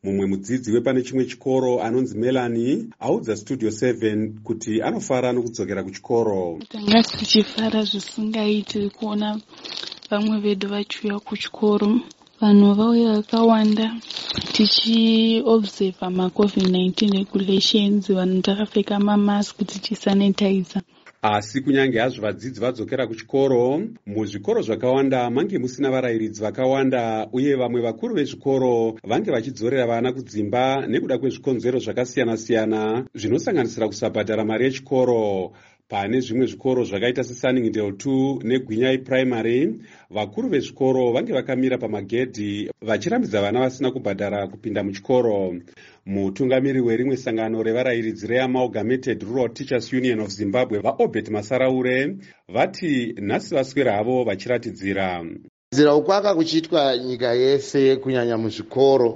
Mumwe mudzidzi wepane chimwe chikoro anonzi Melanie audza Studio 7 kuti anofara nokudzokera kuchikoro. Tanga tichifara zvisingaiti kuona vamwe vedu vachiuya kuchikoro. Vanhu vauya vakawanda tichiobserva ma-COVID-19 regulations, vanhu takapfeka mamask tichisanitiza. Asi kunyange hazvo vadzidzi vadzokera kuchikoro, muzvikoro zvakawanda mange musina varayiridzi vakawanda, uye vamwe vakuru vezvikoro vange vachidzorera vana kudzimba nekuda kwezvikonzero zvakasiyana-siyana zvinosanganisira kusabhadhara mari yechikoro. Pane zvimwe zvikoro zvakaita seSunningdale 2 neGwinyai Primary, vakuru vezvikoro vange vakamira pamagedhi vachirambidza vana vasina kubhadhara kupinda muchikoro. Mutungamiri werimwe sangano revarayiridzi reAmalgamated Rural Teachers Union of Zimbabwe, vaObert Masaraure, vati nhasi vaswera havo vachiratidzira. Kudzidzira ukwaka kuchiitwa nyika yese, kunyanya muzvikoro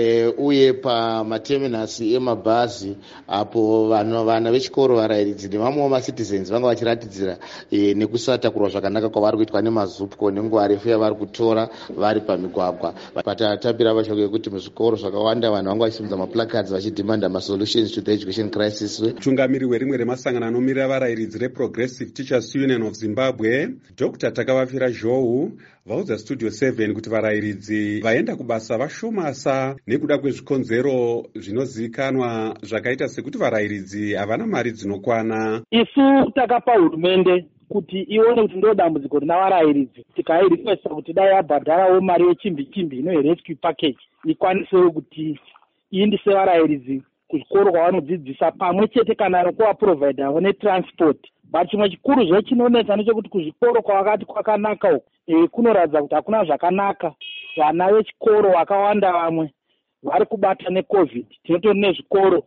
uye pamateminasi emabhazi, apo vana vechikoro, varayiridzi nevamwewo macitizens vanga vachiratidzira nekusatakurwa zvakanaka kwavari kuitwa nemazupco nenguva refu yavari kutora vari pamigwagwa. Patatambira vashoko yekuti muzvikoro zvakawanda vanhu vanga vachisimudza maplacards vachidhimanda masolutions to the education crisis. Mutungamiri werimwe remasangano anomirira varayiridzi reProgressive Teachers Union of Zimbabwe, Dr. Takavafira Zhou, vaudza Studio 7 kuti varayiridzi vaenda kubasa vashomasa nekuda kwezvikonzero zvinozivikanwa zvakaita sekuti varayiridzi havana mari dzinokwana. Isu takapa hurumende kuti ione kuti ndo dambudziko rina varayiridzi, tikairequesta kuti dai yabhadharawo mari yechimbi-chimbi rescue package ikwanisewo kuti iindise varayiridzi kuzvikoro kwavanodzidzisa, pamwe chete kana nokuvaprovidhawo netransport. But chimwe chikuru zvechinonetsa nechekuti kuzvikoro kwavakati kwakanaka uku kunoratidza kuti hakuna zvakanaka. Vana vechikoro vakawanda vamwe vari kubatwa neCovid. Tinotori nezvikoro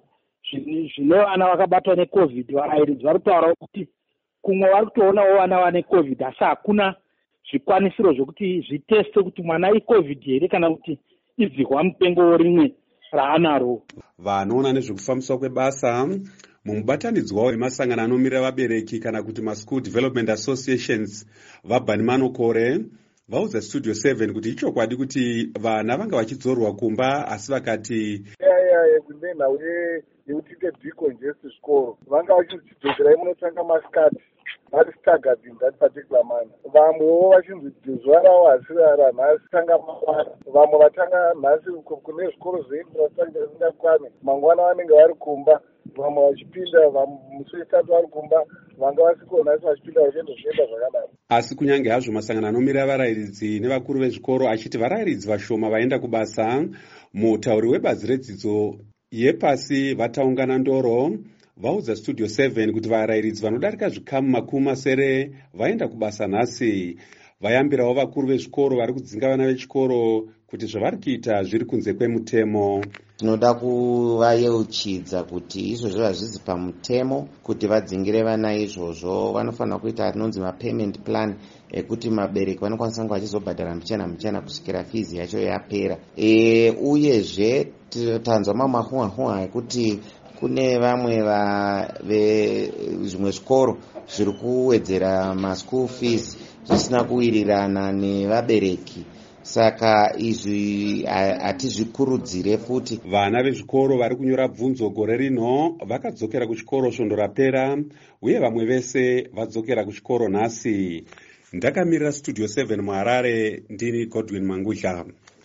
zvine vana vakabatwa neCovid. Varayiridzi vari kutaura kuti kumwe vari kutoonawo vana vane COVID, asi hakuna zvikwanisiro zvokuti zviteste kuti mwana iCovid here kana kuti idzihwa mupengo rimwe raanaro. Vanoona nezvekufambiswa kwebasa mumubatanidzwa wemasangano anomirira vabereki kana kuti maSchool Development Associations, vaBhani Manokore, vaudza Studio 7 kuti ichokwadi kuti vana vanga vachidzorwa kumba, asi vakati kune nhau yekuti decongest zvikoro vanga vachidzidzira munotanga masikati vari staggered in that particular manner. Vamwewo vachinzi zuva ravo hasirara nhasi tanga mangwana, vamwe vatanga nhasi kune zvikoro zveinfrastructure zvisingakwane, mangwana vanenge vari kumba, vamwe vachipinda musi wetatu vari kumba, vanga vasiko nhasi vachipinda vachienda zvienda zvakadaro. Asi kunyange hazvo masangano anomirira varayiridzi nevakuru vezvikoro achiti varayiridzi vashoma vaenda kubasa, mutauri webazi redzidzo yepasi vataungana Ndoro vaudza Studio 7 kuti varayiridzi vanodarika zvikamu 80 vaenda kubasa nhasi. Vayambirawo vakuru vezvikoro vari kudzinga vana vechikoro kuti zvavari kuita zviri kunze kwemutemo. Tinoda kuvayeuchidza kuti izvozvo hazvisi pamutemo kuti vadzingire vana izvozvo. Vanofanira kuita rinonzi mapayment plan ekuti mabereki vanokwanisa kunge vachizobhadhara muchena kusvikira fizi yacho yapera. Uyezve tanzwa mamahunha ekuti kune vamwe vezvimwe zvikoro zviri kuwedzera maschool fees zvisina kuwirirana nevabereki. Saka izvi hatizvikurudzire futi. Vana vezvikoro vari kunyora bvunzo gore rino vakadzokera kuchikoro svondo rapera, uye vamwe vese vadzokera kuchikoro nhasi. Ndakamirira Studio 7 muHarare, ndini Godwin Mangudla.